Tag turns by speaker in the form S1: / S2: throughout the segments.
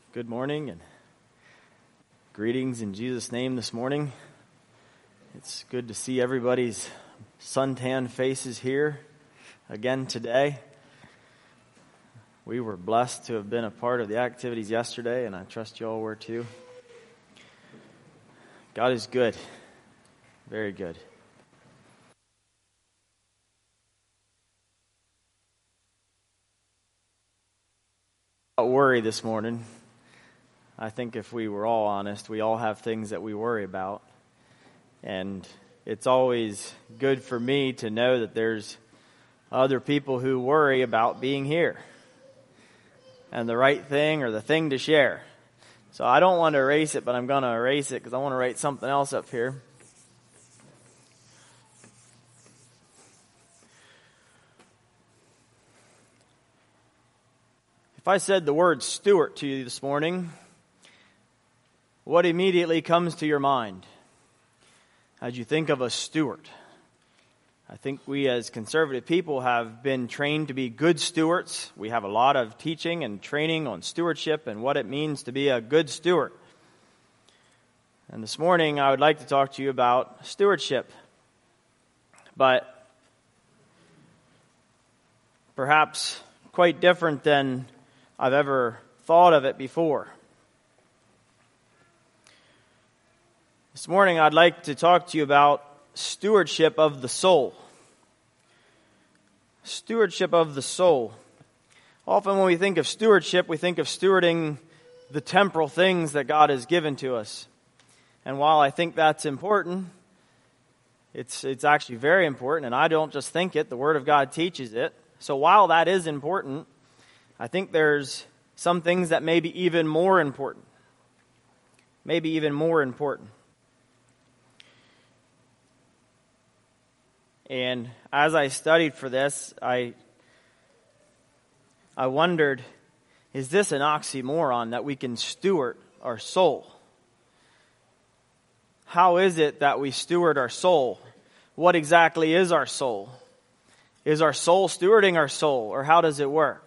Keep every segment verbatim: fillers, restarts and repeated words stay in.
S1: Good morning and greetings in Jesus' name this morning. It's good to see everybody's suntan faces here again today. We were blessed to have been a part of the activities yesterday, and I trust you all were too. God is good, very good. About worry this morning. I think if we were all honest, we all have things that we worry about. And it's always good for me to know that there's other people who worry about being here and the right thing or the thing to share. So I don't want to erase it, but I'm going to erase it because I want to write something else up here. If I said the word steward to you this morning, what immediately comes to your mind as you think of a steward? I think we as conservative people have been trained to be good stewards. We have a lot of teaching and training on stewardship and what it means to be a good steward. And this morning I would like to talk to you about stewardship. But perhaps quite different than I've ever thought of it before. This morning I'd like to talk to you about stewardship of the soul. Stewardship of the soul. Often when we think of stewardship, we think of stewarding the temporal things that God has given to us. And while I think that's important, it's it's actually very important, and I don't just think it, the Word of God teaches it. So while that is important, I think there's some things that may be even more important. Maybe even more important. And as I studied for this, I I wondered, is this an oxymoron that we can steward our soul? How is it that we steward our soul? What exactly is our soul? Is our soul stewarding our soul, or how does it work?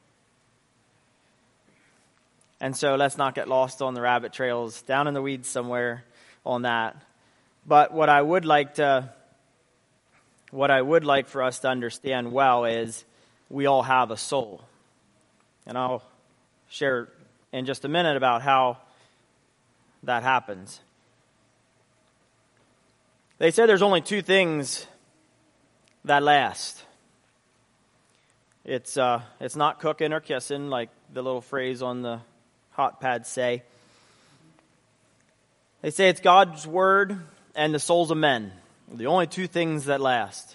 S1: And so let's not get lost on the rabbit trails, down in the weeds somewhere on that. But what I would like to What I would like for us to understand well is we all have a soul. And I'll share in just a minute about how that happens. They say there's only two things that last. It's uh, it's not cooking or kissing, like the little phrase on the hot pads say. They say it's God's word and the souls of men. The only two things that last.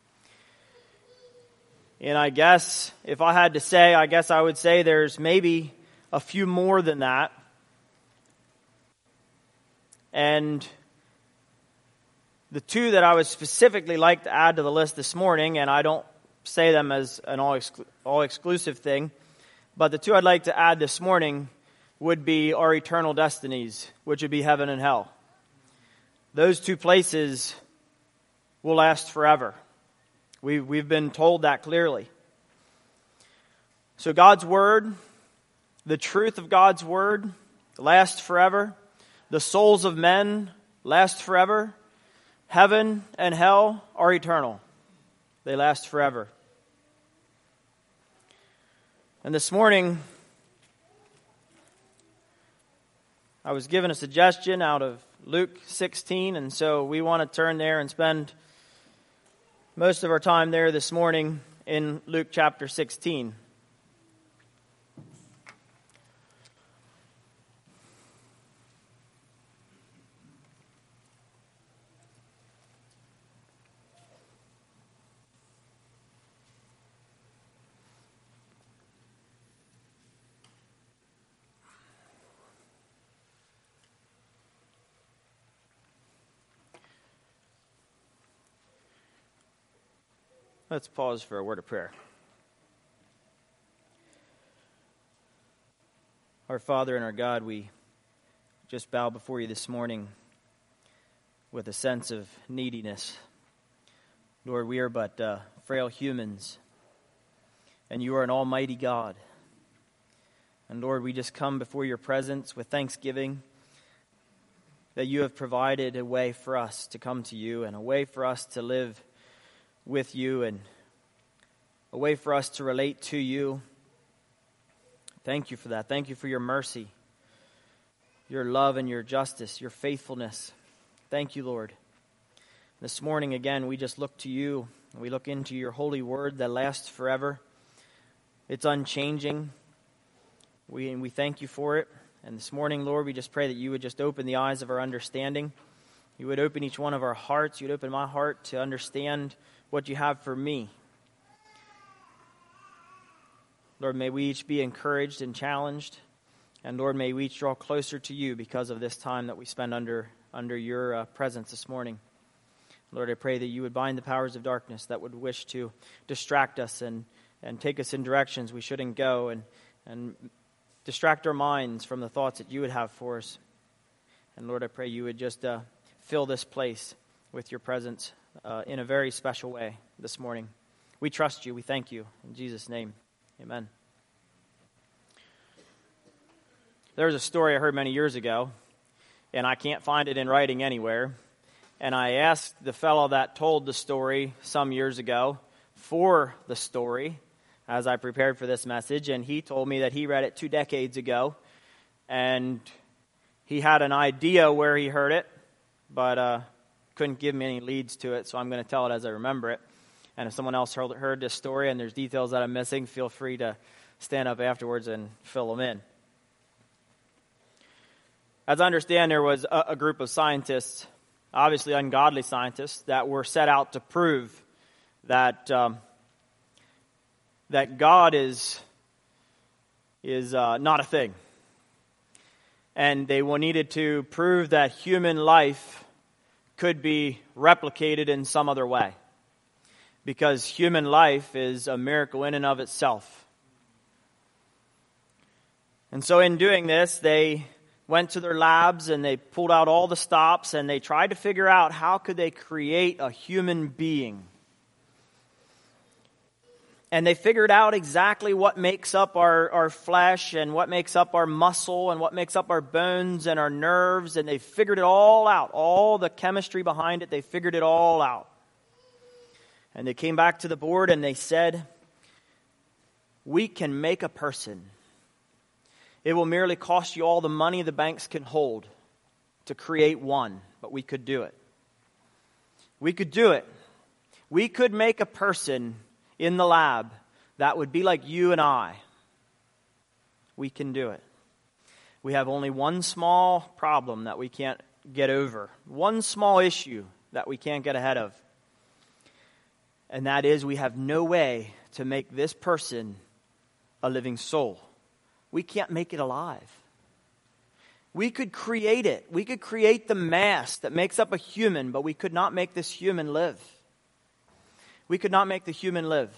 S1: And I guess, if I had to say, I guess I would say there's maybe a few more than that. And the two that I would specifically like to add to the list this morning, and I don't say them as an all exclu- all exclusive thing, but the two I'd like to add this morning would be our eternal destinies, which would be heaven and hell. Those two places will last forever. We, we've been told that clearly. So God's Word, the truth of God's Word, lasts forever. The souls of men last forever. Heaven and hell are eternal. They last forever. And this morning, I was given a suggestion out of Luke sixteen, and so we want to turn there and spend most of our time there this morning in Luke chapter sixteen. Let's pause for a word of prayer. Our Father and our God, we just bow before you this morning with a sense of neediness. Lord, we are but uh, frail humans, and you are an almighty God. And Lord, we just come before your presence with thanksgiving that you have provided a way for us to come to you and a way for us to live with you and a way for us to relate to you. Thank you for that. Thank you for your mercy, your love and your justice, your faithfulness. Thank you, Lord. This morning, again, we just look to you. We look into your holy word that lasts forever. It's unchanging. We, and we thank you for it. And this morning, Lord, we just pray that you would just open the eyes of our understanding. You would open each one of our hearts. You would open my heart to understand what you have for me. Lord, may we each be encouraged and challenged. And Lord, may we each draw closer to you because of this time that we spend under, under your uh, presence this morning. Lord, I pray that you would bind the powers of darkness that would wish to distract us and, and take us in directions we shouldn't go and, and distract our minds from the thoughts that you would have for us. And Lord, I pray you would just uh, fill this place with your presence uh, in a very special way this morning. We trust you. We thank you. In Jesus' name, amen. There was a story I heard many years ago, and I can't find it in writing anywhere. And I asked the fellow that told the story some years ago for the story as I prepared for this message, and he told me that he read it two decades ago, and he had an idea where he heard it, but uh, couldn't give me any leads to it, so I'm going to tell it as I remember it. And if someone else heard, heard this story and there's details that I'm missing, feel free to stand up afterwards and fill them in. As I understand, there was a, a group of scientists, obviously ungodly scientists, that were set out to prove that um, that God is is uh, not a thing. And they needed to prove that human life could be replicated in some other way. Because human life is a miracle in and of itself. And so in doing this, they went to their labs and they pulled out all the stops and they tried to figure out how could they create a human being. And they figured out exactly what makes up our, our flesh and what makes up our muscle and what makes up our bones and our nerves. And they figured it all out. All the chemistry behind it, they figured it all out. And they came back to the board and they said, we can make a person. It will merely cost you all the money the banks can hold to create one, but we could do it. We could do it. We could make a person in the lab that would be like you and I. We can do it. We have only one small problem that we can't get over. One small issue that we can't get ahead of. And that is we have no way to make this person a living soul. We can't make it alive. We could create it. We could create the mass that makes up a human, but we could not make this human live. We could not make the human live.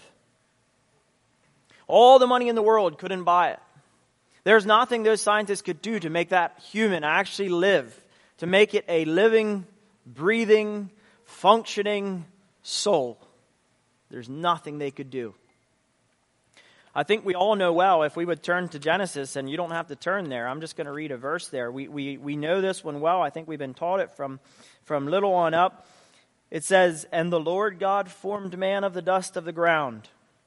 S1: All the money in the world couldn't buy it. There's nothing those scientists could do to make that human actually live, to make it a living, breathing, functioning soul. There's nothing they could do. I think we all know well, if we would turn to Genesis, and you don't have to turn there, I'm just going to read a verse there. We we we know this one well. I think we've been taught it from, from little on up. It says, and the Lord God formed man of the dust of the ground.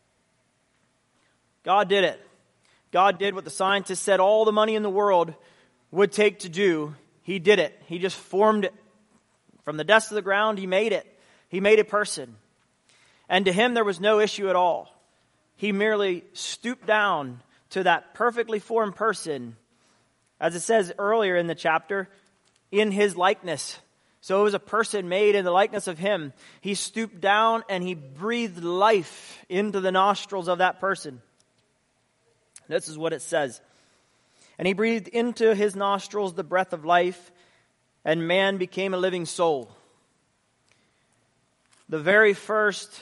S1: God did it. God did what the scientists said all the money in the world would take to do. He did it. He just formed it. From the dust of the ground, he made it. He made a person. And to him, there was no issue at all. He merely stooped down to that perfectly formed person, as it says earlier in the chapter, in his likeness. So it was a person made in the likeness of him. He stooped down and he breathed life into the nostrils of that person. This is what it says. And he breathed into his nostrils the breath of life, and man became a living soul. The very first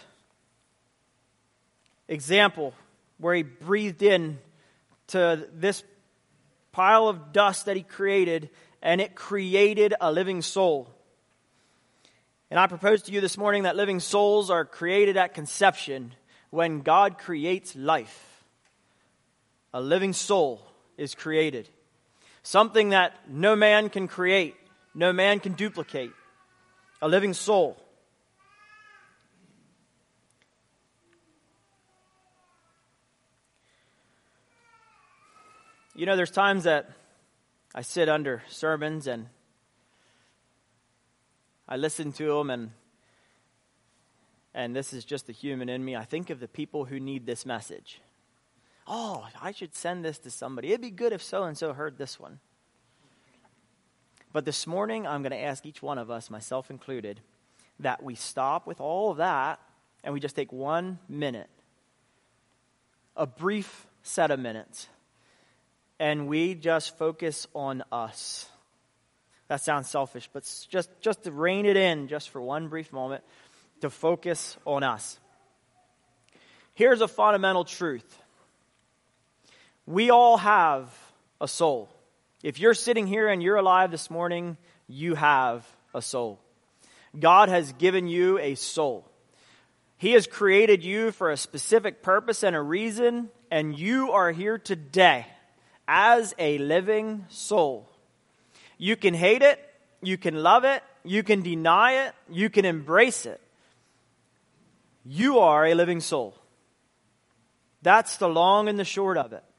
S1: example where he breathed in to this pile of dust that he created, and it created a living soul. And I propose to you this morning that living souls are created at conception when God creates life. A living soul is created. Something that no man can create, no man can duplicate. A living soul. You know, there's times that I sit under sermons and I listen to them, and and this is just the human in me. I think of the people who need this message. Oh, I should send this to somebody. It'd be good if so-and-so heard this one. But this morning, I'm going to ask each one of us, myself included, that we stop with all of that and we just take one minute, a brief set of minutes, and we just focus on us. That sounds selfish, but just, just to rein it in just for one brief moment, to focus on us. Here's a fundamental truth. We all have a soul. If you're sitting here and you're alive this morning, you have a soul. God has given you a soul. He has created you for a specific purpose and a reason, and you are here today as a living soul. You can hate it, you can love it, you can deny it, you can embrace it. You are a living soul. That's the long and the short of it.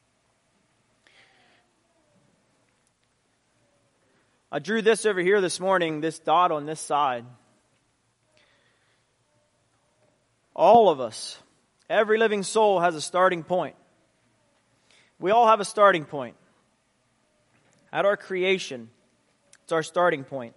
S1: I drew this over here this morning, this dot on this side. All of us, every living soul has a starting point. We all have a starting point. At our creation, it's our starting point.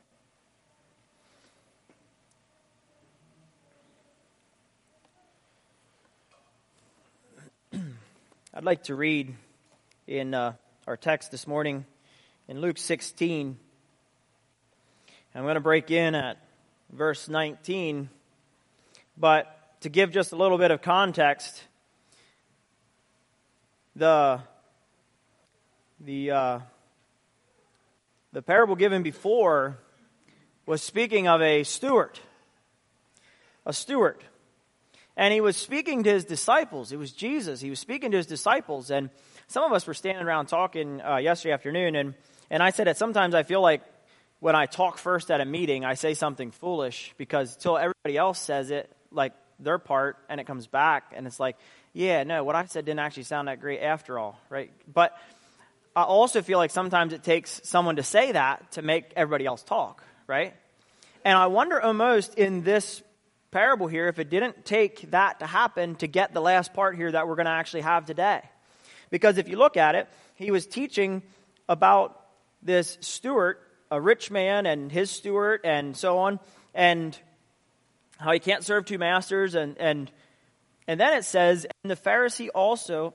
S1: I'd like to read in uh, our text this morning in Luke sixteen. I'm going to break in at verse nineteen, but to give just a little bit of context, the the uh, the parable given before was speaking of a steward, a steward, and he was speaking to his disciples. It was Jesus. He was speaking to his disciples, and some of us were standing around talking uh, yesterday afternoon, and and I said that sometimes I feel like when I talk first at a meeting, I say something foolish because till everybody else says it, like their part, and it comes back, and it's like, yeah, no, what I said didn't actually sound that great after all, right? But I also feel like sometimes it takes someone to say that to make everybody else talk, right? And I wonder almost in this parable here if it didn't take that to happen to get the last part here that we're going to actually have today. Because if you look at it, he was teaching about this steward, a rich man and his steward and so on, and how he can't serve two masters, and and and then it says, and the Pharisee also,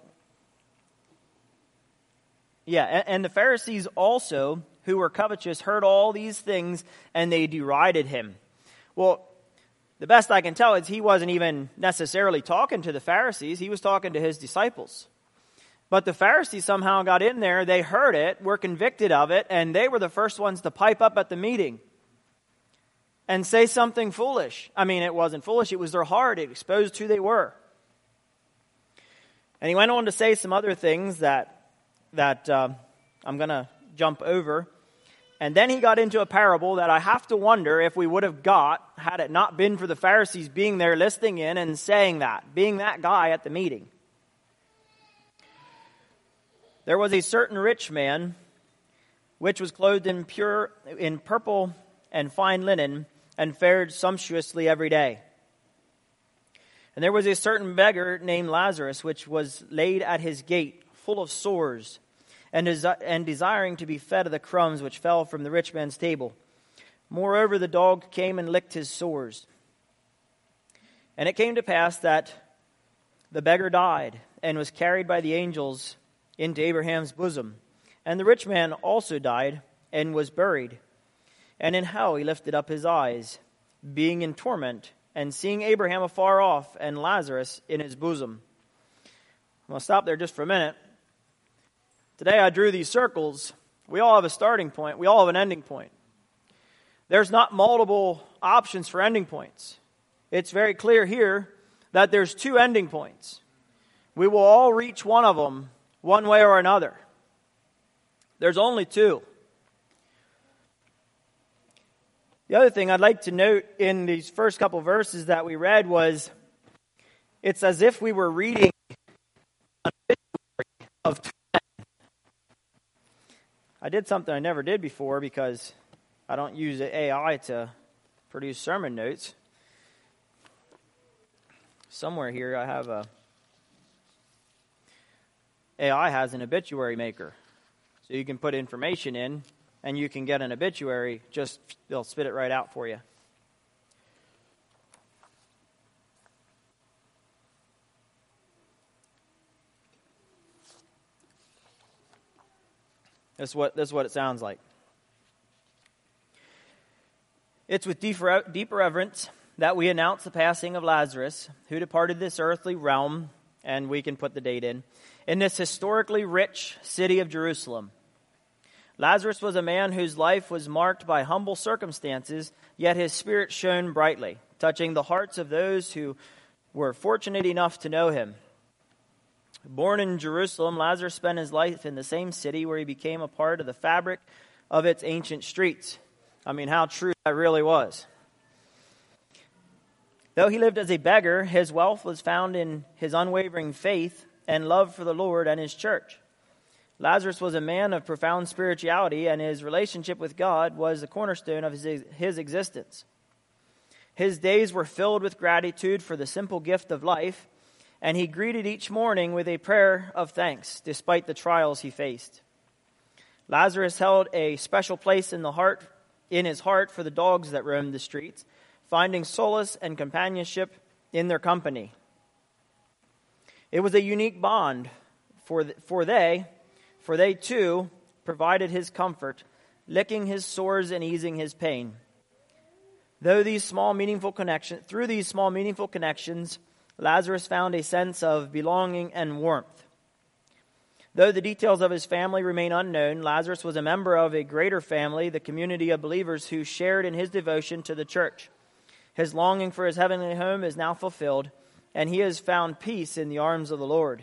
S1: yeah, and, and the Pharisees also, who were covetous, heard all these things, and they derided him. Well, the best I can tell is he wasn't even necessarily talking to the Pharisees, he was talking to his disciples. But the Pharisees somehow got in there, they heard it, were convicted of it, and they were the first ones to pipe up at the meeting and say something foolish. I mean, it wasn't foolish, it was their heart, it exposed who they were. And he went on to say some other things that, that uh, I'm going to jump over. And then he got into a parable that I have to wonder if we would have got had it not been for the Pharisees being there listening in and saying that, being that guy at the meeting. There was a certain rich man, which was clothed in pure, in purple and fine linen, and fared sumptuously every day. And there was a certain beggar named Lazarus, which was laid at his gate, full of sores, and, desi- and desiring to be fed of the crumbs which fell from the rich man's table. Moreover, the dog came and licked his sores. And it came to pass that the beggar died, and was carried by the angels into Abraham's bosom. And the rich man also died, and was buried. And in hell he lifted up his eyes, being in torment, and seeing Abraham afar off, and Lazarus in his bosom. I'm going to stop there just for a minute. Today I drew these circles. We all have a starting point. We all have an ending point. There's not multiple options for ending points. It's very clear here that there's two ending points. We will all reach one of them one way or another. There's only two. The other thing I'd like to note in these first couple verses that we read was it's as if we were reading an obituary of two men. I did something I never did before because I don't use A I to produce sermon notes. Somewhere here I have a A I has an obituary maker. So you can put information in and you can get an obituary, just they'll spit it right out for you. That's what, that's what it sounds like. It's with deeper, deeper reverence that we announce the passing of Lazarus, who departed this earthly realm, and we can put the date in, in this historically rich city of Jerusalem. Lazarus was a man whose life was marked by humble circumstances, yet his spirit shone brightly, touching the hearts of those who were fortunate enough to know him. Born in Jerusalem, Lazarus spent his life in the same city where he became a part of the fabric of its ancient streets. I mean, how true that really was. Though he lived as a beggar, his wealth was found in his unwavering faith and love for the Lord and his church. Lazarus was a man of profound spirituality, and his relationship with God was the cornerstone of his, his existence. His days were filled with gratitude for the simple gift of life, and he greeted each morning with a prayer of thanks, despite the trials he faced. Lazarus held a special place in the heart, in his heart for the dogs that roamed the streets, finding solace and companionship in their company. It was a unique bond, for, the, for they... For they, too, provided his comfort, licking his sores and easing his pain. Though these small, meaningful connections, through these small, meaningful connections, Lazarus found a sense of belonging and warmth. Though the details of his family remain unknown, Lazarus was a member of a greater family, the community of believers who shared in his devotion to the church. His longing for his heavenly home is now fulfilled, and he has found peace in the arms of the Lord.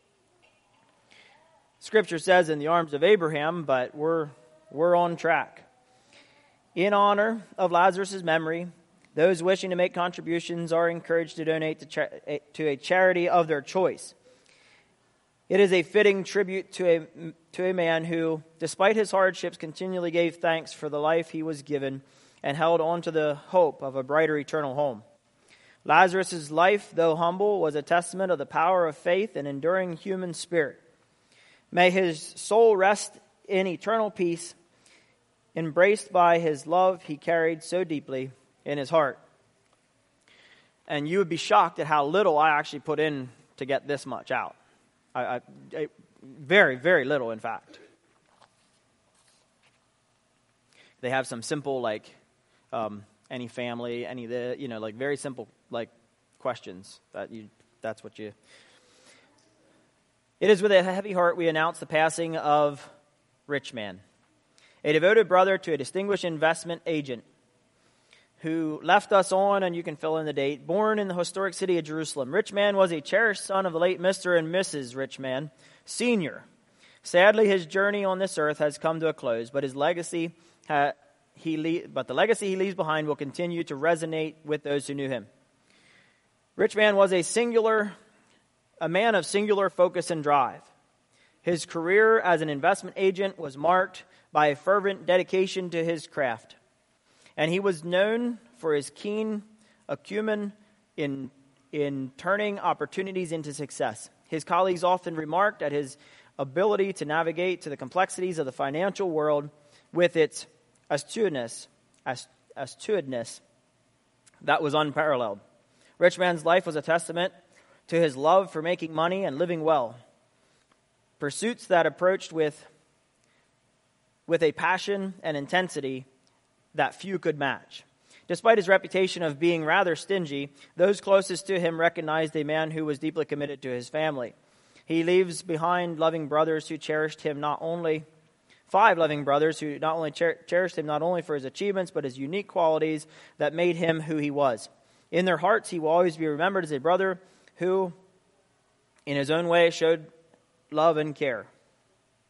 S1: Scripture says in the arms of Abraham, but we're we're on track. In honor of Lazarus' memory, those wishing to make contributions are encouraged to donate to, cha- to a charity of their choice. It is a fitting tribute to a, to a man who, despite his hardships, continually gave thanks for the life he was given and held on to the hope of a brighter eternal home. Lazarus' life, though humble, was a testament of the power of faith and enduring human spirit. May his soul rest in eternal peace, embraced by his love he carried so deeply in his heart. And you would be shocked at how little I actually put in to get this much out. I, I, I, very, very little, in fact. They have some simple, like, um, any family, any, the, you know, like very simple, like, questions that you, that's what you... It is with a heavy heart we announce the passing of Rich Man, a devoted brother to a distinguished investment agent who left us on, and you can fill in the date, born in the historic city of Jerusalem. Rich Man was a cherished son of the late Mister and Missus Rich Man, Senior Sadly, his journey on this earth has come to a close, but his legacy, ha, he le- but the legacy he leaves behind will continue to resonate with those who knew him. Rich Man was a singular A man of singular focus and drive. His career as an investment agent was marked by a fervent dedication to his craft. And he was known for his keen acumen in, in turning opportunities into success. His colleagues often remarked at his ability to navigate to the complexities of the financial world with its astuteness, astuteness that was unparalleled. Rich Man's life was a testament to his love for making money and living well. Pursuits that approached with, with a passion and intensity that few could match. Despite his reputation of being rather stingy, those closest to him recognized a man who was deeply committed to his family. He leaves behind loving brothers who cherished him not only, five loving brothers who not only cher- cherished him not only for his achievements, but his unique qualities that made him who he was. In their hearts, he will always be remembered as a brother who, in his own way, showed love and care.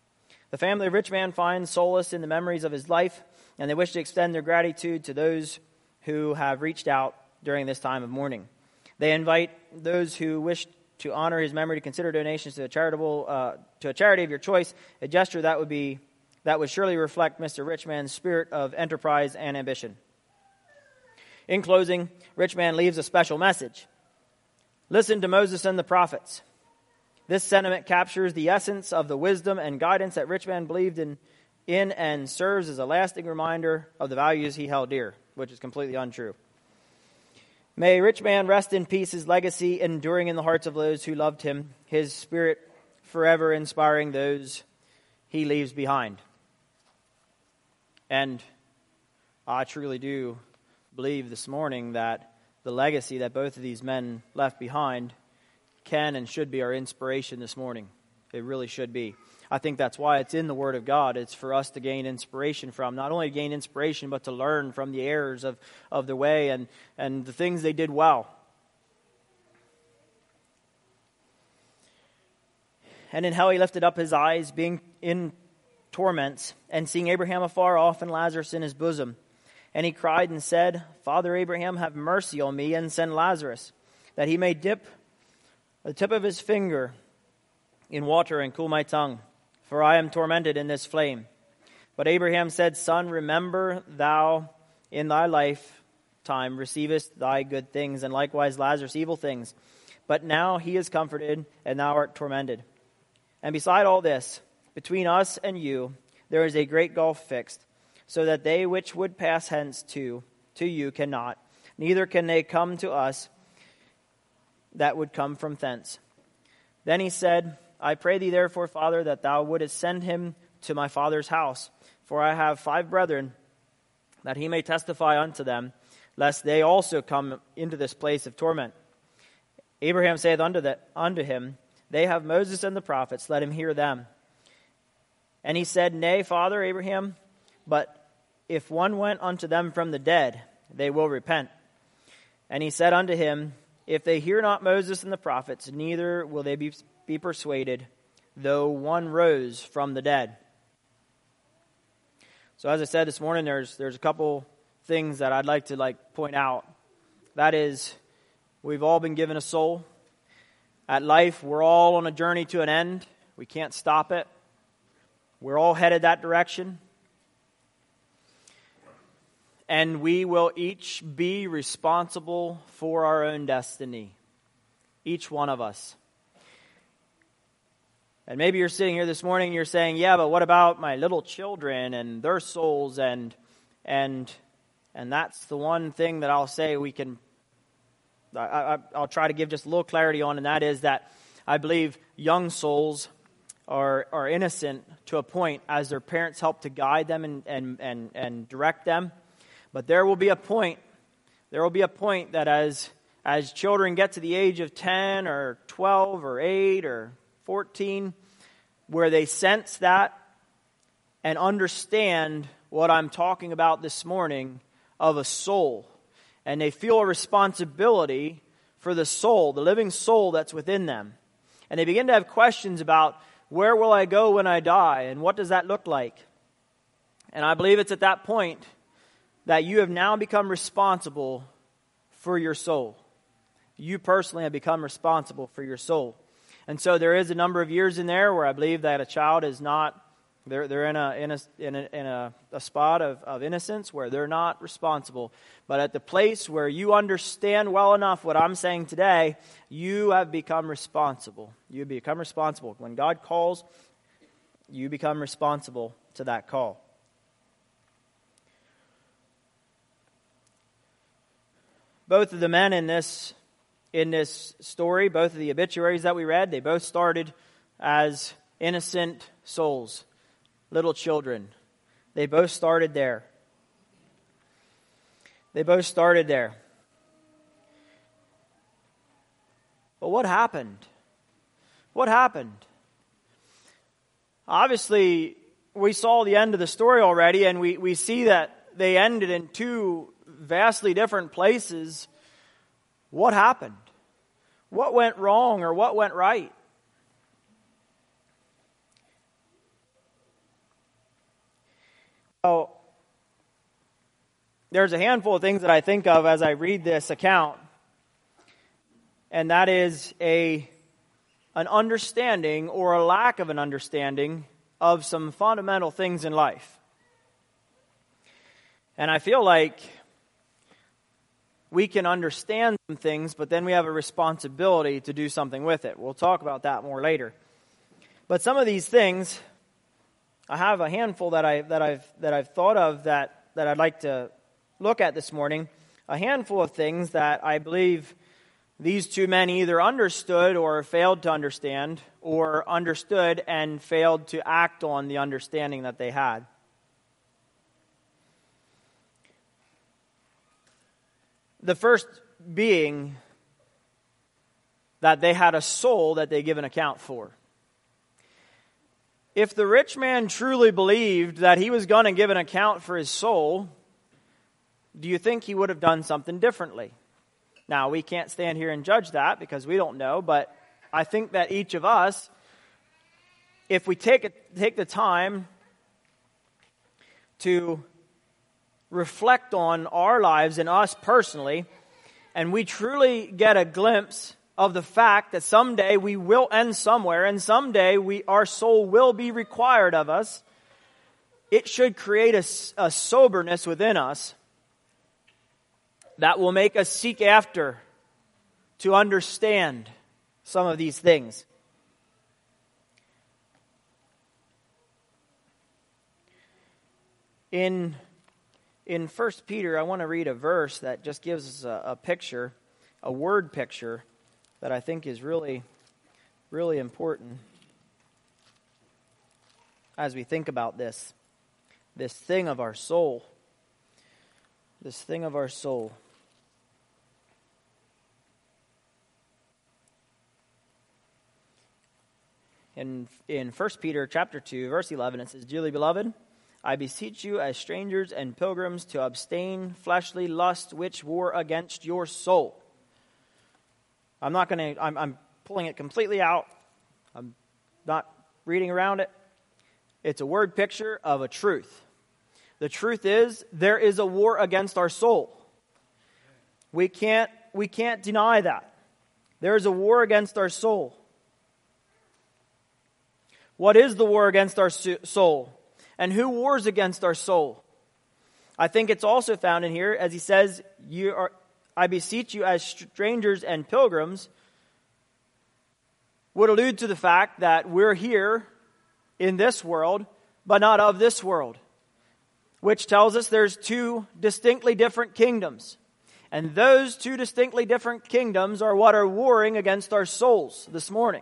S1: The family of rich man finds solace in the memories of his life, and they wish to extend their gratitude to those who have reached out during this time of mourning. They invite those who wish to honor his memory to consider donations to a charitable uh, to a charity of your choice, a gesture that would be that would surely reflect Mister Richman's spirit of enterprise and ambition. In closing, Richman leaves a special message. Listen to Moses and the prophets. This sentiment captures the essence of the wisdom and guidance that Richman believed in, in and serves as a lasting reminder of the values he held dear, which is completely untrue. May Richman rest in peace, his legacy enduring in the hearts of those who loved him, his spirit forever inspiring those he leaves behind. And I truly do believe this morning that the legacy that both of these men left behind can and should be our inspiration this morning. It really should be. I think that's why it's in the Word of God. It's for us to gain inspiration from. Not only gain inspiration, but to learn from the errors of, of the way and, and the things they did well. And in hell he lifted up his eyes, being in torments, and seeing Abraham afar off and Lazarus in his bosom. And he cried and said, Father Abraham, have mercy on me, and send Lazarus, that he may dip the tip of his finger in water and cool my tongue, for I am tormented in this flame. But Abraham said, Son, remember thou in thy lifetime receivest thy good things, and likewise Lazarus evil things. But now he is comforted, and thou art tormented. And beside all this, between us and you, there is a great gulf fixed, so that they which would pass hence to, to you cannot, neither can they come to us that would come from thence. Then he said, I pray thee therefore, Father, that thou wouldest send him to my father's house, for I have five brethren, that he may testify unto them, lest they also come into this place of torment. Abraham saith unto, the, unto him, They have Moses and the prophets, let him hear them. And he said, Nay, Father Abraham, but if one went unto them from the dead, they will repent. And he said unto him, If they hear not Moses and the prophets, neither will they be, be persuaded, though one rose from the dead. So as I said this morning, there's there's a couple things that I'd like to like point out. That is, we've all been given a soul. At life, we're all on a journey to an end. We can't stop it. We're all headed that direction. And we will each be responsible for our own destiny. Each one of us. And maybe you're sitting here this morning and you're saying, yeah, but what about my little children and their souls? And and and that's the one thing that I'll say we can, I, I, I'll try to give just a little clarity on, and that is that I believe young souls are are innocent to a point as their parents help to guide them and and and, and direct them. But there will be a point, there will be a point that as as children get to the age of ten or twelve or eight or fourteen, where they sense that and understand what I'm talking about this morning of a soul. And they feel a responsibility for the soul, the living soul that's within them. And they begin to have questions about, where will I go when I die? And what does that look like? And I believe it's at that point that you have now become responsible for your soul. You personally have become responsible for your soul. And so there is a number of years in there where I believe that a child is not, they're they're in a in a in a, in a, a spot of, of innocence where they're not responsible. But at the place where you understand well enough what I'm saying today, you have become responsible. You have become responsible. When God calls, you become responsible to that call. Both of the men in this in this story, both of the obituaries that we read, they both started as innocent souls, little children. They both started there. They both started there. But what happened? What happened? Obviously, we saw the end of the story already, and we, we see that they ended in two vastly different places. What happened? What went wrong or what went right? there's a handful of things that I think of as I read this account, and that is a an understanding or a lack of an understanding of some fundamental things in life. And I feel like we can understand some things, but then we have a responsibility to do something with it. We'll talk about that more later. But some of these things, I have a handful that I that I've that I've thought of that, that I'd like to look at this morning. A handful of things that I believe these two men either understood or failed to understand, or understood and failed to act on the understanding that they had. The first being that they had a soul that they give an account for. If the rich man truly believed that he was going to give an account for his soul, do you think he would have done something differently? Now, we can't stand here and judge that because we don't know, but I think that each of us, if we take it, take the time to reflect on our lives and us personally, and we truly get a glimpse of the fact that someday we will end somewhere, and someday we our soul will be required of us, it should create a, a soberness within us that will make us seek after to understand some of these things. In in First Peter, I want to read a verse that just gives us a, a picture, a word picture, that I think is really, really important as we think about this, this thing of our soul, this thing of our soul. In, in First Peter chapter two, verse eleven, it says, "Dearly beloved, I beseech you as strangers and pilgrims to abstain fleshly lusts which war against your soul." I'm not going to, I'm, I'm pulling it completely out. I'm not reading around it. It's a word picture of a truth. The truth is, there is a war against our soul. We can't, we can't deny that. There is a war against our soul. What is the war against our soul? And who wars against our soul? I think it's also found in here, as he says, "You are, I beseech you as strangers and pilgrims," would allude to the fact that we're here in this world, but not of this world, which tells us there's two distinctly different kingdoms. And those two distinctly different kingdoms are what are warring against our souls this morning.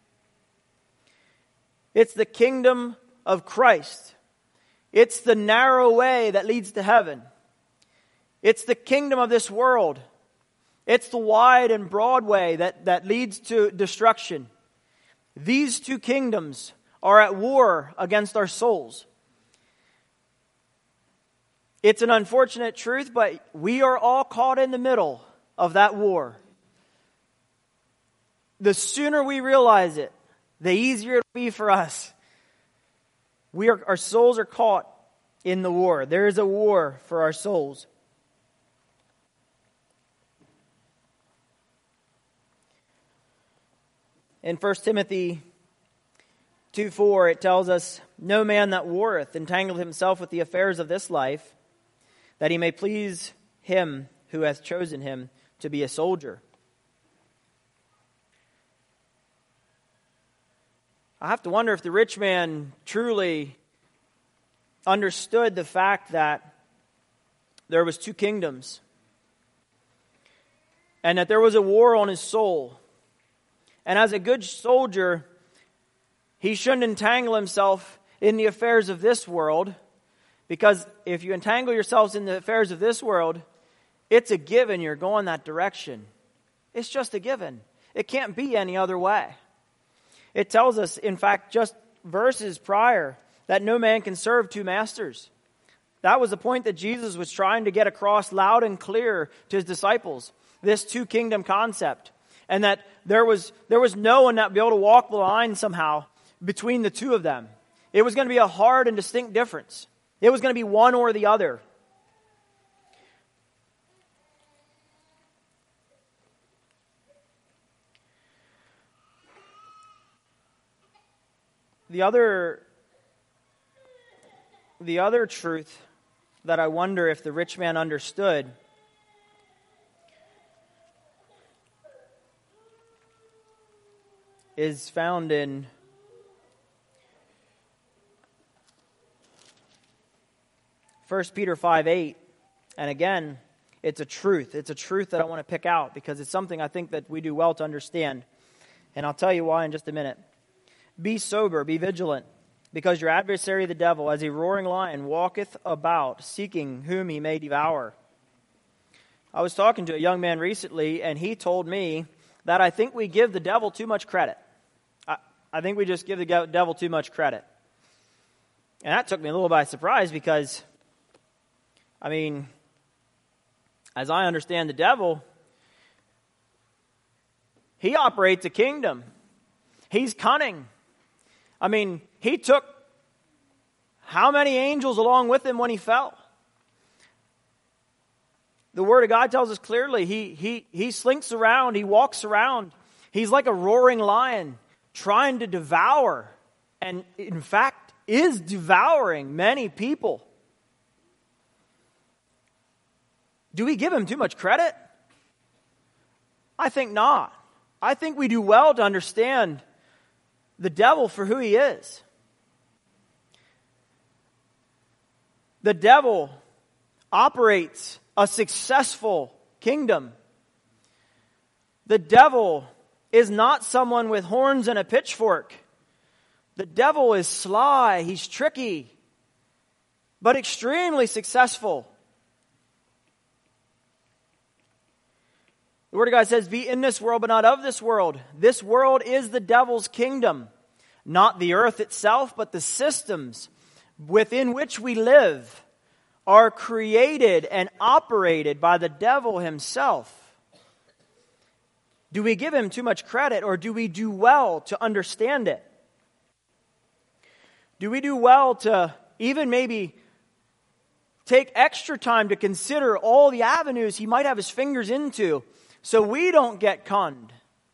S1: It's the kingdom of Christ. It's the narrow way that leads to heaven. It's the kingdom of this world. It's the wide and broad way that, that leads to destruction. These two kingdoms are at war against our souls. It's an unfortunate truth, but we are all caught in the middle of that war. The sooner we realize it, the easier it'll be for us. We are, our souls are caught in the war. There is a war for our souls. In First Timothy two four, it tells us, "No man that warreth entangleth himself with the affairs of this life, that he may please him who hath chosen him to be a soldier." I have to wonder if the rich man truly understood the fact that there was two kingdoms and that there was a war on his soul. And as a good soldier, he shouldn't entangle himself in the affairs of this world, because if you entangle yourselves in the affairs of this world, it's a given you're going that direction. It's just a given. It can't be any other way. It tells us, in fact, just verses prior, that no man can serve two masters. That was the point that Jesus was trying to get across loud and clear to his disciples, this two-kingdom concept. And that there was there was no one that would be able to walk the line somehow between the two of them. It was going to be a hard and distinct difference. It was going to be one or the other. the other, the other truth that I wonder if the rich man understood is found in First Peter five eight. And again, it's a truth. It's a truth that I want to pick out because it's something I think that we do well to understand. And I'll tell you why in just a minute. Be sober, be vigilant, because your adversary the devil, as a roaring lion, walketh about, seeking whom he may devour. I was talking to a young man recently, and he told me that I think we give the devil too much credit. I, I think we just give the devil too much credit. And that took me a little by surprise because, I mean, as I understand the devil, he operates a kingdom. He's cunning. I mean, he took how many angels along with him when he fell? The Word of God tells us clearly, he, he, he slinks around, he walks around. He's like a roaring lion trying to devour, and in fact is devouring many people. Do we give him too much credit? I think not. I think we do well to understand the devil for who he is. The devil operates a successful kingdom. The devil is not someone with horns and a pitchfork. The devil is sly, he's tricky, but extremely successful. The Word of God says, be in this world, but not of this world. This world is the devil's kingdom. Not the earth itself, but the systems within which we live are created and operated by the devil himself. Do we give him too much credit, or do we do well to understand it? Do we do well to even maybe take extra time to consider all the avenues he might have his fingers into, so we don't get conned?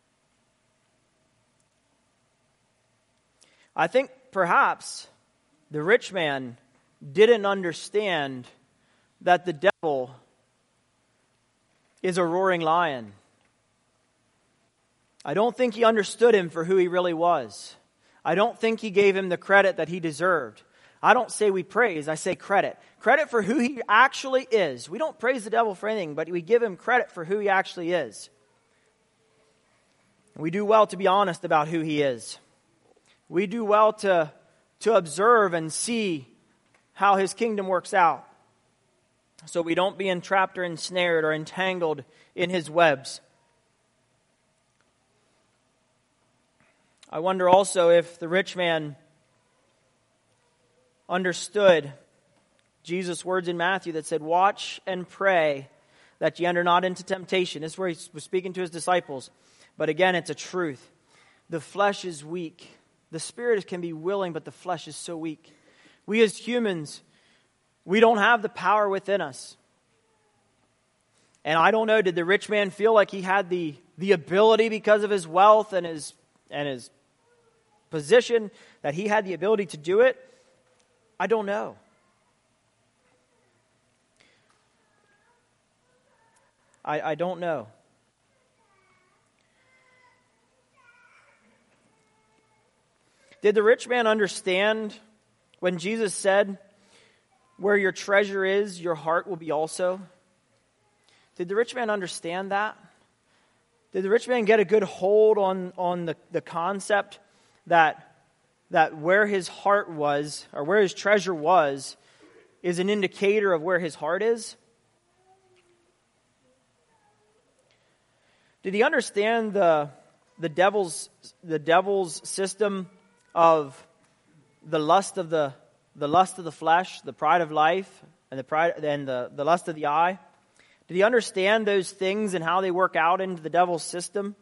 S1: I think perhaps the rich man didn't understand that the devil is a roaring lion. I don't think he understood him for who he really was. I don't think he gave him the credit that he deserved. I don't say we praise, I say credit. Credit for who he actually is. We don't praise the devil for anything, but we give him credit for who he actually is. We do well to be honest about who he is. We do well to, to observe and see how his kingdom works out, so we don't be entrapped or ensnared or entangled in his webs. I wonder also if the rich man understood Jesus' words in Matthew that said, watch and pray that ye enter not into temptation. This is where he was speaking to his disciples. But again, it's a truth. The flesh is weak. The spirit can be willing, but the flesh is so weak. We as humans, we don't have the power within us. And I don't know, did the rich man feel like he had the, the ability because of his wealth and his and his position, that he had the ability to do it? I don't know. I, I don't know. Did the rich man understand when Jesus said, where your treasure is, your heart will be also? Did the rich man understand that? Did the rich man get a good hold on, on the, the concept that, that where his heart was, or where his treasure was, is an indicator of where his heart is? Did he understand the, the devil's the devil's system of the lust of the the lust of the flesh, the pride of life, and the pride and the, the lust of the eye? Did he understand those things and how they work out into the devil's system?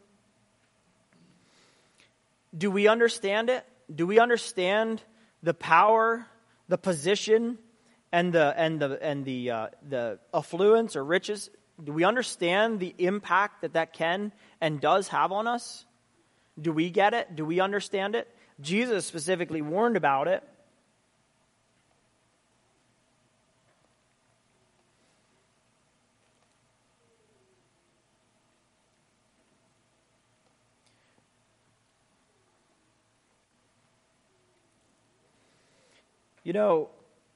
S1: Do we understand it? Do we understand the power, the position, and the and the and the uh, the affluence or riches? Do we understand the impact that that can and does have on us? Do we get it? Do we understand it? Jesus specifically warned about it. You know,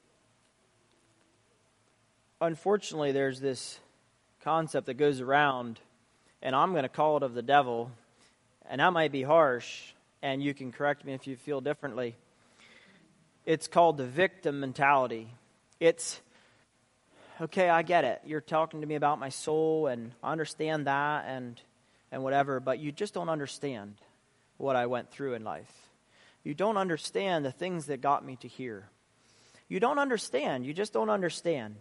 S1: unfortunately, there's this concept that goes around, and I'm going to call it of the devil, and that might be harsh, and you can correct me if you feel differently. It's called the victim mentality. It's, okay, I get it. You're talking to me about my soul, and I understand that, and and whatever, but you just don't understand what I went through in life. You don't understand the things that got me to here. You don't understand. You just don't understand.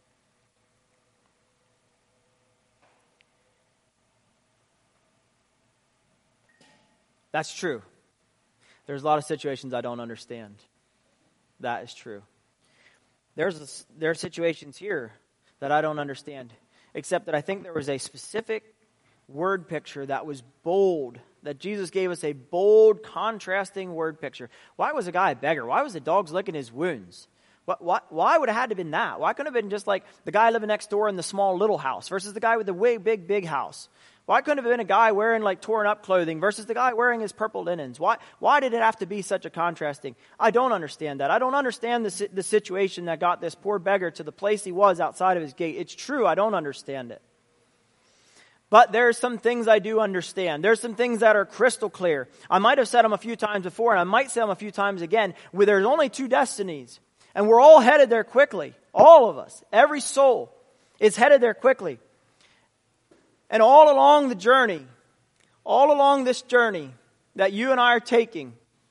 S1: That's true. There's a lot of situations I don't understand. That is true. There's a, there are situations here that I don't understand, except that I think there was a specific word picture that was bold, that Jesus gave us a bold, contrasting word picture. Why was a guy a beggar? Why was the dogs licking his wounds? What, what, why would it have had to have been that? Why couldn't it have been just like the guy living next door in the small little house versus the guy with the way big, big house? Why couldn't it have been a guy wearing like torn up clothing versus the guy wearing his purple linens? Why, why did it have to be such a contrasting? I don't understand that. I don't understand the, the situation that got this poor beggar to the place he was outside of his gate. It's true, I don't understand it. But there are some things I do understand. There's some things that are crystal clear. I might have said them a few times before, and I might say them a few times again, where there's only two destinies. And we're all headed there quickly. All of us. Every soul is headed there quickly. And all along the journey, all along this journey that you and I are taking,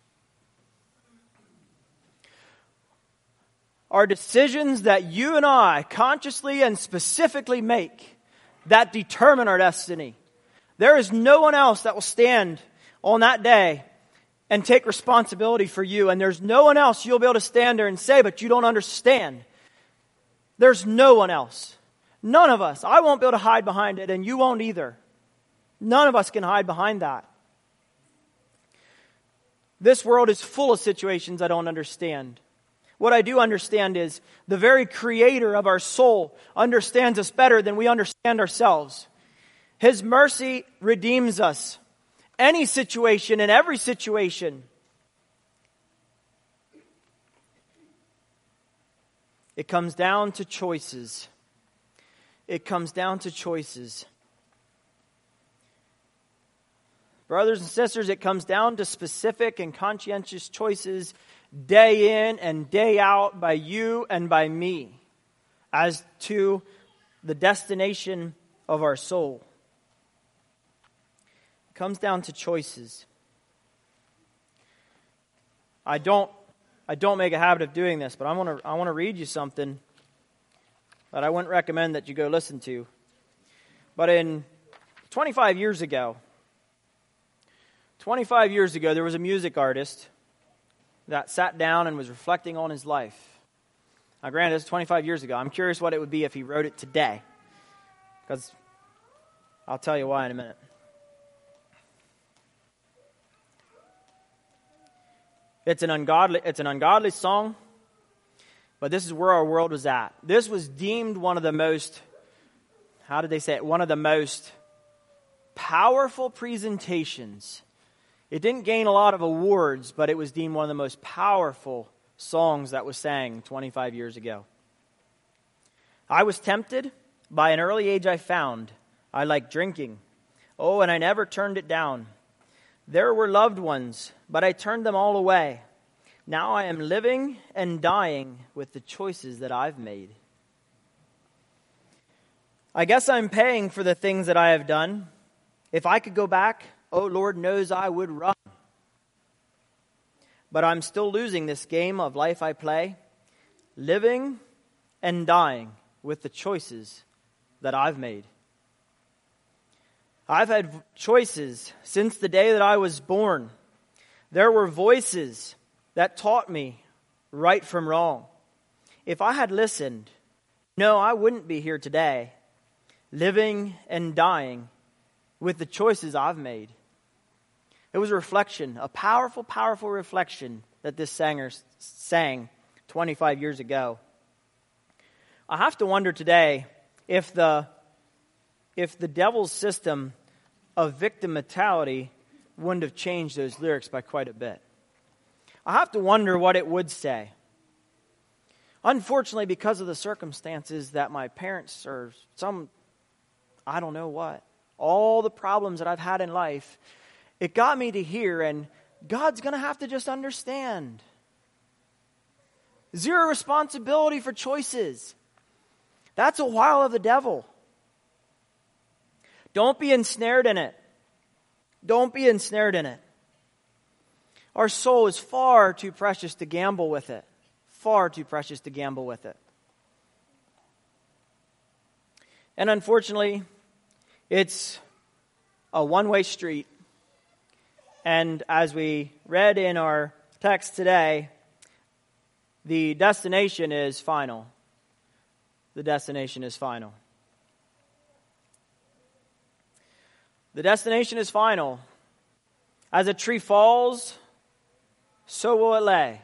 S1: are decisions that you and I consciously and specifically make that determine our destiny. There is no one else that will stand on that day and take responsibility for you. And there's no one else you'll be able to stand there and say, but you don't understand. There's no one else. None of us. I won't be able to hide behind it, and you won't either. None of us can hide behind that. This world is full of situations I don't understand. What I do understand is the very creator of our soul understands us better than we understand ourselves. His mercy redeems us. Any situation, in every situation. It comes down to choices. It comes down to choices. Brothers and sisters, it comes down to specific and conscientious choices day in and day out by you and by me as to the destination of our soul. It comes down to choices. I don't I don't make a habit of doing this, but I want to I want to read you something that I wouldn't recommend that you go listen to. But in twenty-five years ago, twenty-five years ago, there was a music artist that sat down and was reflecting on his life. Now, granted, this is twenty-five years ago. I'm curious what it would be if he wrote it today, because I'll tell you why in a minute. It's an ungodly, it's an ungodly song, but this is where our world was at. This was deemed one of the most, how did they say it? One of the most powerful presentations. It didn't gain a lot of awards, but it was deemed one of the most powerful songs that was sang twenty-five years ago. I was tempted. By an early age I found I liked drinking. Oh, and I never turned it down. There were loved ones, but I turned them all away. Now I am living and dying with the choices that I've made. I guess I'm paying for the things that I have done. If I could go back, oh, Lord knows I would run. But I'm still losing this game of life I play, living and dying with the choices that I've made. I've had choices since the day that I was born. There were voices that taught me right from wrong. If I had listened, no, I wouldn't be here today, living and dying with the choices I've made. It was a reflection, a powerful, powerful reflection that this singer sang twenty-five years ago. I have to wonder today if the if the devil's system of victim mentality wouldn't have changed those lyrics by quite a bit. I have to wonder what it would say. Unfortunately, because of the circumstances that my parents or some, I don't know what, all the problems that I've had in life, it got me to here, and God's going to have to just understand. Zero responsibility for choices. That's a wile of the devil. Don't be ensnared in it. Don't be ensnared in it. Our soul is far too precious to gamble with it. Far too precious to gamble with it. And unfortunately, it's a one-way street. And as we read in our text today, the destination is final. The destination is final. The destination is final. As a tree falls, so will it lay.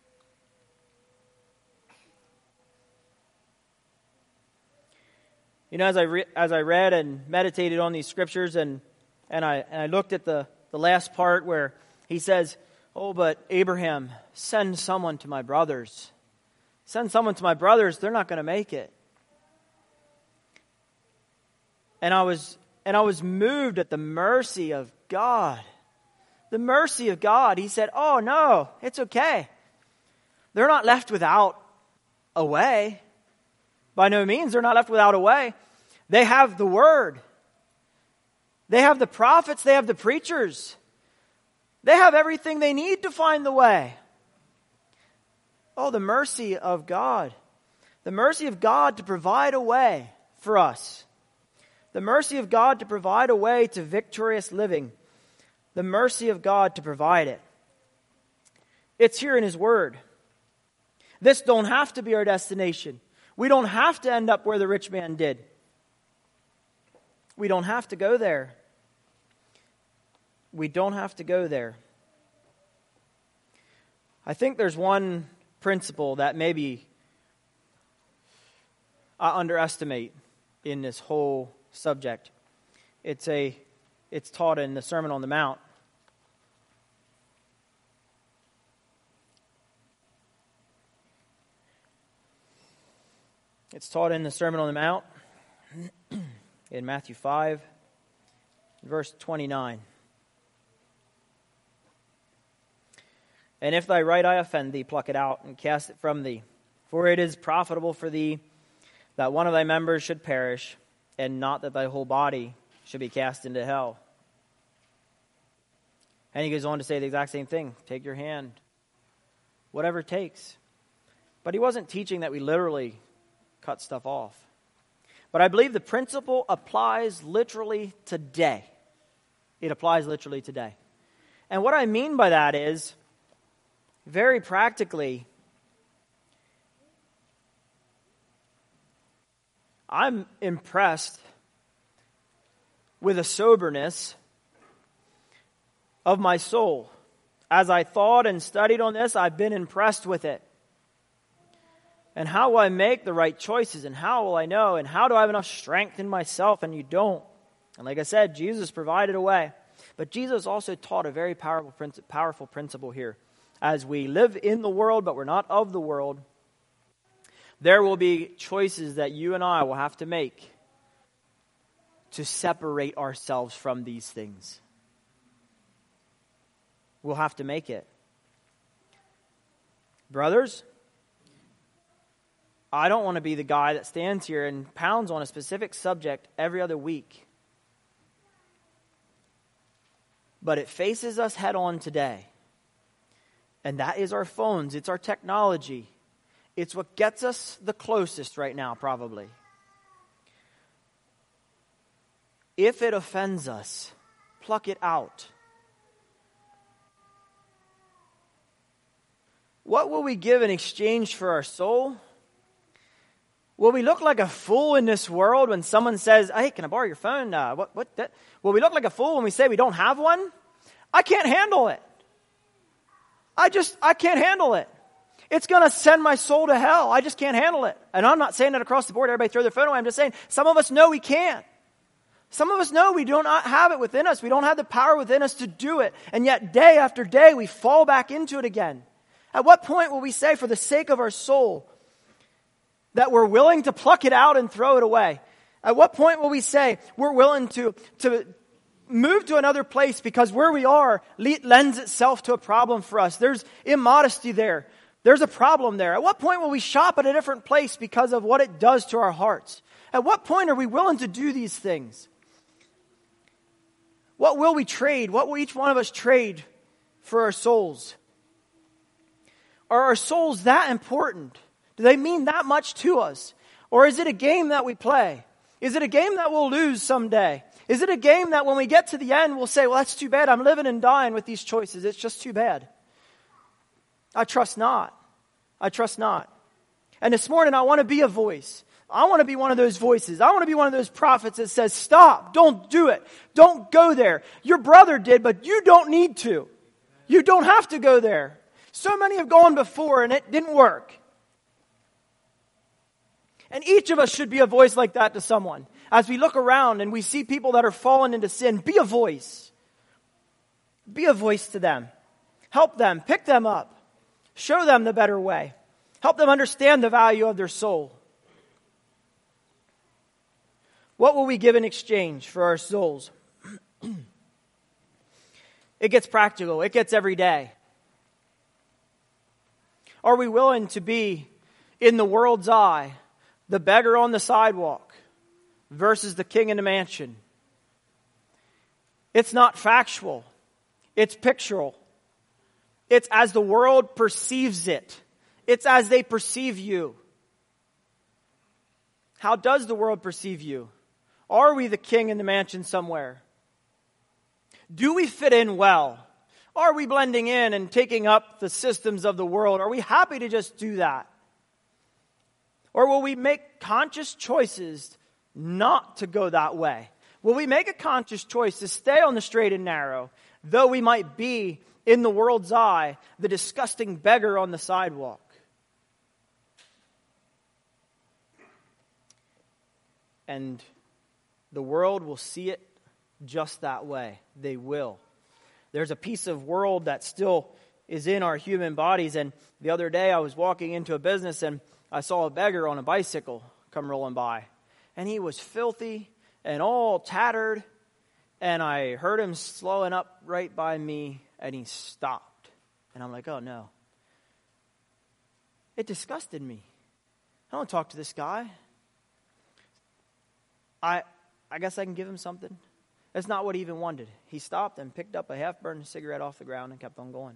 S1: You know, as I re- as I read and meditated on these scriptures, and and I and I looked at the, the last part where he says, "Oh, but Abraham, send someone to my brothers. Send someone to my brothers. They're not going to make it." And I was and I was moved at the mercy of God. The mercy of God. He said, "Oh no, it's okay. They're not left without a way. By no means, they're not left without a way. They have the word. They have the prophets. They have the preachers. They have everything they need to find the way." Oh, the mercy of God. The mercy of God to provide a way for us. The mercy of God to provide a way to victorious living. The mercy of God to provide it. It's here in His Word. This don't have to be our destination. We don't have to end up where the rich man did. We don't have to go there. We don't have to go there. I think there's one principle that maybe I underestimate in this whole subject. It's a it's taught in the Sermon on the Mount. It's taught in the Sermon on the Mount in Matthew five, verse twenty-nine. "And if thy right eye offend thee, pluck it out and cast it from thee. For it is profitable for thee that one of thy members should perish, and not that thy whole body should be cast into hell." And he goes on to say the exact same thing. Take your hand. Whatever it takes. But he wasn't teaching that we literally cut stuff off. But I believe the principle applies literally today. It applies literally today. And what I mean by that is, very practically, I'm impressed with a soberness of my soul. As I thought and studied on this, I've been impressed with it. And how will I make the right choices? And how will I know? And how do I have enough strength in myself? And you don't. And like I said, Jesus provided a way. But Jesus also taught a very powerful, powerful principle here. As we live in the world, but we're not of the world, there will be choices that you and I will have to make to separate ourselves from these things. We'll have to make it. Brothers, I don't want to be the guy that stands here and pounds on a specific subject every other week. But it faces us head on today. And that is our phones. It's our technology. It's what gets us the closest right now, probably. If it offends us, pluck it out. What will we give in exchange for our soul? Will we look like a fool in this world when someone says, "Hey, can I borrow your phone?" Uh, what, what that? Will we look like a fool when we say we don't have one? I can't handle it. I just, I can't handle it. It's going to send my soul to hell. I just can't handle it. And I'm not saying that across the board. Everybody throw their phone away. I'm just saying some of us know we can't. Some of us know we do not have it within us. We don't have the power within us to do it. And yet day after day we fall back into it again. At what point will we say, for the sake of our soul, that we're willing to pluck it out and throw it away? At what point will we say we're willing to, to move to another place because where we are lends itself to a problem for us? There's immodesty there. There's a problem there. At what point will we shop at a different place because of what it does to our hearts? At what point are we willing to do these things? What will we trade? What will each one of us trade for our souls? Are our souls that important? Do they mean that much to us? Or is it a game that we play? Is it a game that we'll lose someday? Is it a game that when we get to the end, we'll say, well, that's too bad. I'm living and dying with these choices. It's just too bad. I trust not. I trust not. And this morning, I want to be a voice. I want to be one of those voices. I want to be one of those prophets that says, stop, don't do it. Don't go there. Your brother did, but you don't need to. You don't have to go there. So many have gone before and it didn't work. And each of us should be a voice like that to someone. As we look around and we see people that are fallen into sin, be a voice. Be a voice to them. Help them. Pick them up. Show them the better way. Help them understand the value of their soul. What will we give in exchange for our souls? It gets practical. It gets every day. Are we willing to be, in the world's eye, the beggar on the sidewalk versus the king in the mansion? It's not factual. It's pictorial. It's as the world perceives it. It's as they perceive you. How does the world perceive you? Are we the king in the mansion somewhere? Do we fit in well? Are we blending in and taking up the systems of the world? Are we happy to just do that? Or will we make conscious choices not to go that way? Will we make a conscious choice to stay on the straight and narrow, though we might be, in the world's eye, the disgusting beggar on the sidewalk? And the world will see it just that way. They will. There's a piece of world that still is in our human bodies. And the other day I was walking into a business and I saw a beggar on a bicycle come rolling by. And he was filthy and all tattered. And I heard him slowing up right by me and he stopped. And I'm like, oh no. It disgusted me. I don't talk to this guy. I I guess I can give him something. That's not what he even wanted. He stopped and picked up a half-burned cigarette off the ground and kept on going.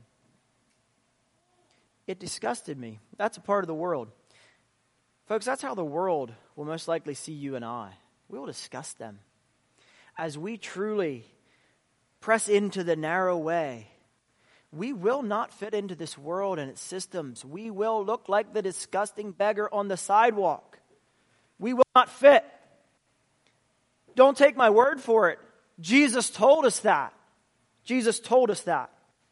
S1: It disgusted me. That's a part of the world. Folks, that's how the world will most likely see you and I. We will disgust them. As we truly press into the narrow way, we will not fit into this world and its systems. We will look like the disgusting beggar on the sidewalk. We will not fit. Don't take my word for it. Jesus told us that. Jesus told us that.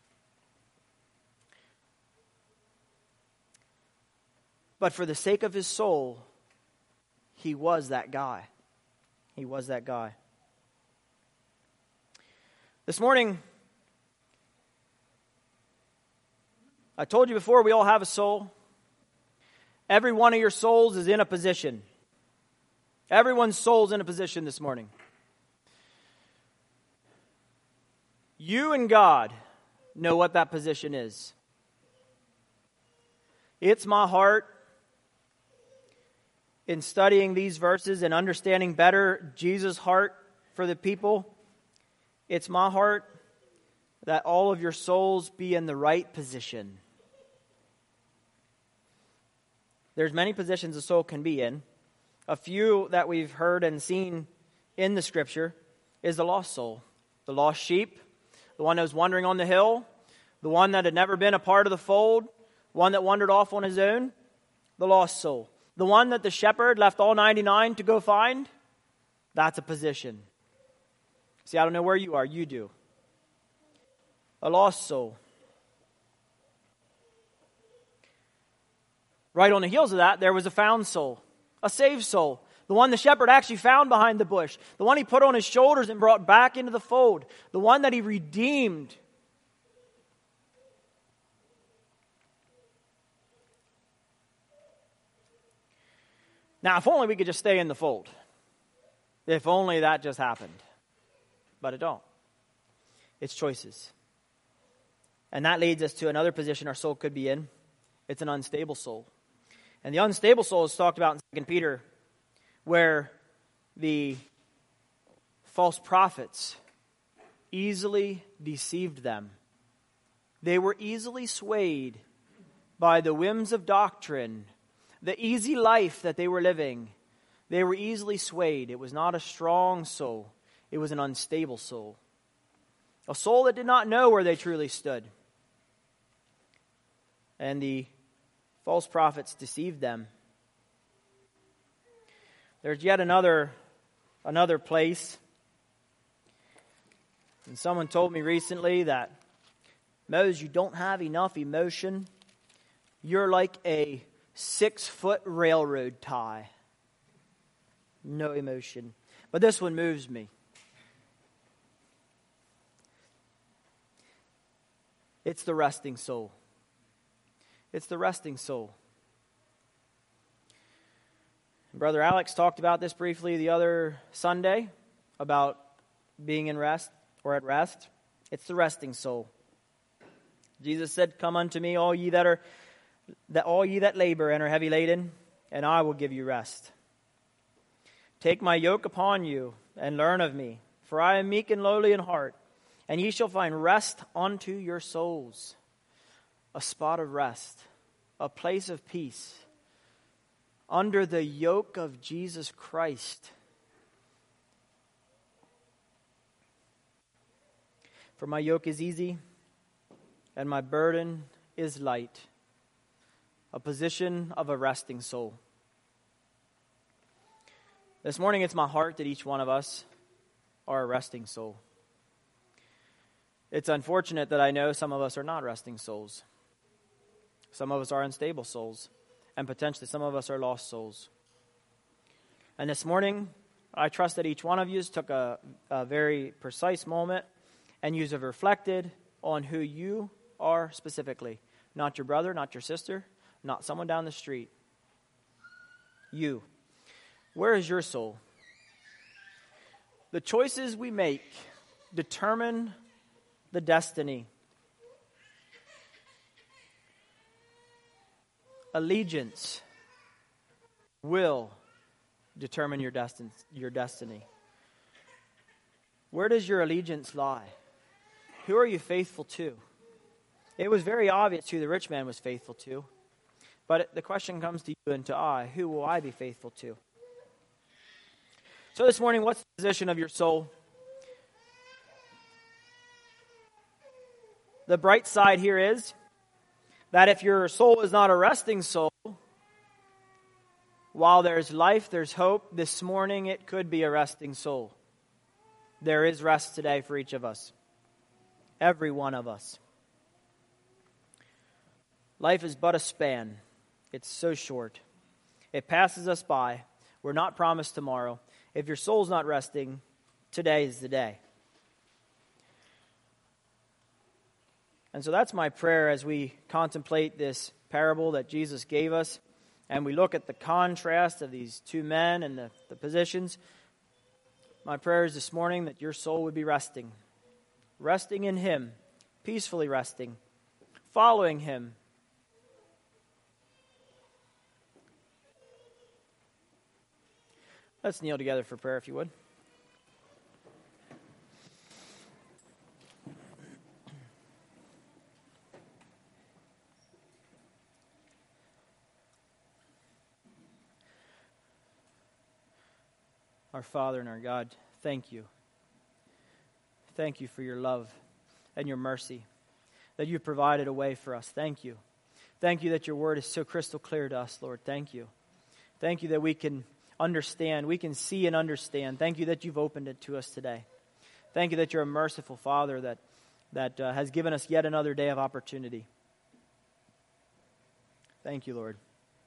S1: But for the sake of his soul, he was that guy. He was that guy. This morning, I told you before, we all have a soul. Every one of your souls is in a position. Everyone's soul's in a position this morning. You and God know what that position is. It's my heart in studying these verses and understanding better Jesus' heart for the people. It's my heart that all of your souls be in the right position. There's many positions a soul can be in. A few that we've heard and seen in the scripture is the lost soul. The lost sheep, the one that was wandering on the hill, the one that had never been a part of the fold, one that wandered off on his own, the lost soul. The one that the shepherd left all ninety-nine to go find, that's a position. See, I don't know where you are, you do. a lost soul. Right on the heels of that, there was a found soul, a saved soul. The one the shepherd actually found behind the bush. The one he put on his shoulders and brought back into the fold. The one that he redeemed. Now, if only we could just stay in the fold. If only that just happened. But it don't. It's choices. And that leads us to another position our soul could be in. It's an unstable soul. And the unstable soul is talked about in Second Peter, where the false prophets easily deceived them. They were easily swayed by the whims of doctrine, the easy life that they were living. They were easily swayed. It was not a strong soul. It was an unstable soul. A soul that did not know where they truly stood. And the false prophets deceived them. There's yet another, another place. And someone told me recently that, Mose, you don't have enough emotion. You're like a six-foot railroad tie. No emotion. But this one moves me. It's the resting soul. It's the resting soul. Brother Alex talked about this briefly the other Sunday, about being in rest or at rest. It's the resting soul. Jesus said, "Come unto me, all ye that are that all ye that labor and are heavy laden, and I will give you rest. Take my yoke upon you and learn of me, for I am meek and lowly in heart, and ye shall find rest unto your souls." A spot of rest, a place of peace, under the yoke of Jesus Christ. For my yoke is easy, and my burden is light. A position of a resting soul. This morning it's my heart that each one of us are a resting soul. It's unfortunate that I know some of us are not resting souls. Some of us are unstable souls, and potentially some of us are lost souls. And this morning, I trust that each one of you took a, a very precise moment and you have reflected on who you are specifically. Not your brother, not your sister, not someone down the street. You. Where is your soul? The choices we make determine the destiny. Allegiance will determine your destin- your destiny. Where does your allegiance lie? Who are you faithful to? It was very obvious who the rich man was faithful to. But the question comes to you and to I, who will I be faithful to? So this morning, what's the position of your soul? The bright side here is that if your soul is not a resting soul, while there's life, there's hope, this morning it could be a resting soul. There is rest today for each of us. Every one of us. Life is but a span. It's so short. It passes us by. We're not promised tomorrow. If your soul's not resting, today is the day. And so that's my prayer as we contemplate this parable that Jesus gave us, and we look at the contrast of these two men and the, the positions. My prayer is this morning that your soul would be resting. Resting in Him. Peacefully resting. Following Him. Let's kneel together for prayer, if you would. Our Father and our God, thank you. Thank you for your love and your mercy, that you provided a way for us. Thank you. Thank you that your word is so crystal clear to us, Lord. Thank you. Thank you that we can understand, we can see and understand. Thank you that you've opened it to us today. Thank you that you're a merciful Father that that uh, has given us yet another day of opportunity. Thank you, Lord.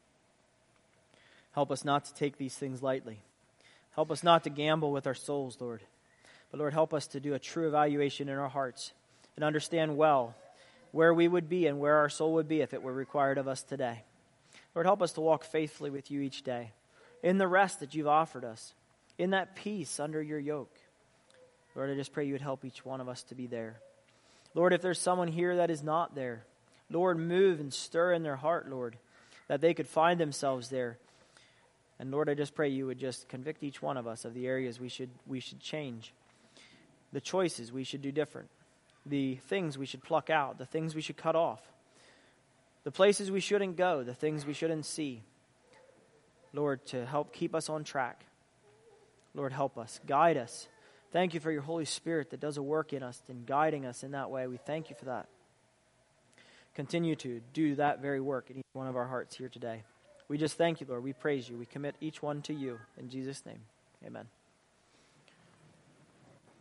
S1: Help us not to take these things lightly. Help us not to gamble with our souls, Lord. But Lord, help us to do a true evaluation in our hearts and understand well where we would be and where our soul would be if it were required of us today. Lord, help us to walk faithfully with you each day in the rest that you've offered us, in that peace under your yoke. Lord, I just pray you would help each one of us to be there. Lord, if there's someone here that is not there, Lord, move and stir in their heart, Lord, that they could find themselves there. And Lord, I just pray you would just convict each one of us of the areas we should we should change, the choices we should do different, the things we should pluck out, the things we should cut off, the places we shouldn't go, the things we shouldn't see. Lord, to help keep us on track. Lord, help us, guide us. Thank you for your Holy Spirit that does a work in us and guiding us in that way. We thank you for that. Continue to do that very work in each one of our hearts here today. We just thank you, Lord. We praise you. We commit each one to you. In Jesus' name, amen.